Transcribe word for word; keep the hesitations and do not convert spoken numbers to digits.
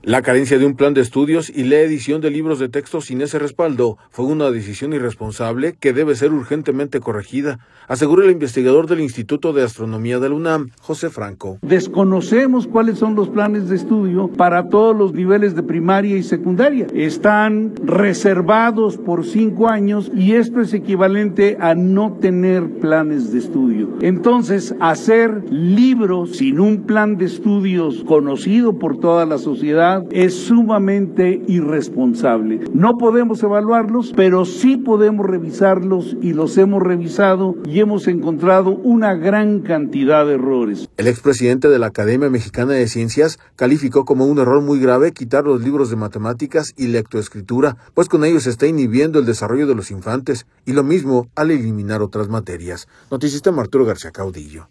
La carencia de un plan de estudios y la edición de libros de texto sin ese respaldo fue una decisión irresponsable que debe ser urgentemente corregida, asegura el investigador del Instituto de Astronomía de la UNAM, José Franco. Desconocemos cuáles son los planes de estudio para todos los niveles de primaria y secundaria. Están reservados por cinco años y esto es equivalente a no tener planes de estudio. Entonces, hacer libros sin un plan de estudios conocido por toda la sociedad es sumamente irresponsable. No podemos evaluarlos, pero sí podemos revisarlos y los hemos revisado y hemos encontrado una gran cantidad de errores. El expresidente de la Academia Mexicana de Ciencias calificó como un error muy grave quitar los libros de matemáticas y lectoescritura, pues con ellos se está inhibiendo el desarrollo de los infantes, y lo mismo al eliminar otras materias. Noticista Arturo García Caudillo.